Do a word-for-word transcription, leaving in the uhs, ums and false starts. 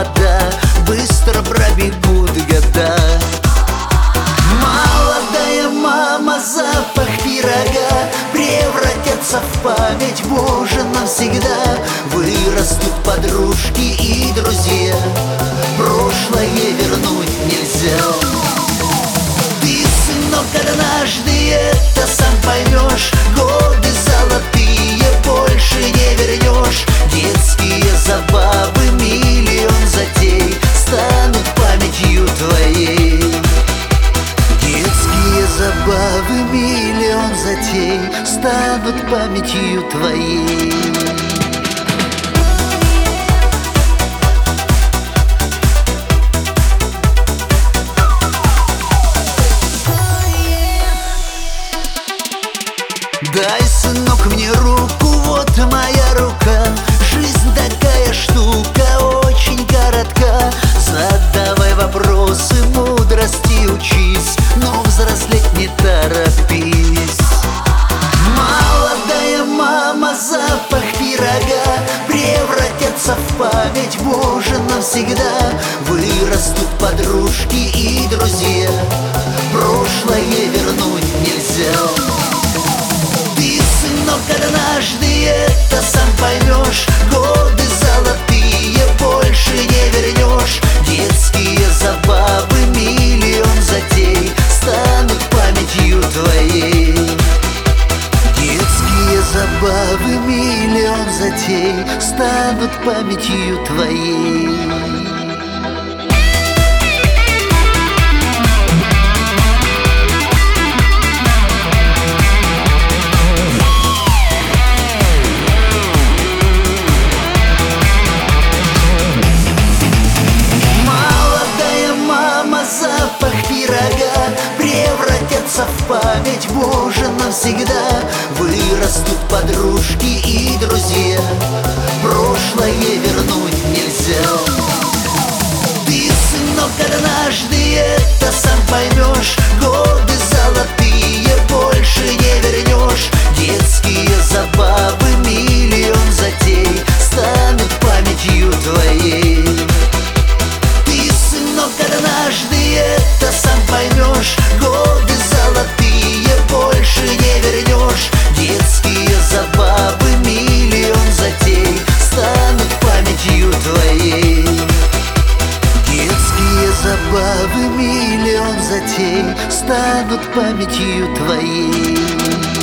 вода, быстро пробегут года. Молодая мама, запах пирога превратятся в память, Боже, навсегда. Вырастут подружки и друзья, прошлое вернуть нельзя. Ты, сынок, однажды это сам поймешь, годы золотые больше не вернешь. Детские забавы, миллион затей станут памятью твоей. Детские забавы, миллион затей станут памятью твоей. Дай, сынок, мне руку, вот моя рука. Жизнь такая штука, очень коротка. Задавай вопросы, мудрости учись, но взрослеть не торопись. Молодая мама, запах пирога превратятся в память, Боже, навсегда. Вырастут подружки и друзья, прошлое вернуть нельзя. Ты, сынок, однажды это сам поймешь, годы золотые больше не вернешь. Детские забавы, миллион затей станут памятью твоей. Детские забавы, миллион затей станут памятью твоей. Превратятся в память, Боже, навсегда. Вырастут подружки и друзья, прошлое вернуть нельзя. Ты, сынок, однажды это сам поймешь, годы золотые больше не вернешь. Детские забавы, миллион затей станут памятью твоей. Ты, сынок, однажды это сам поймешь, годы золотые больше не вернешь. Детские забавы, миллион затей станут памятью твоей. Детские забавы, миллион затей станут памятью твоей.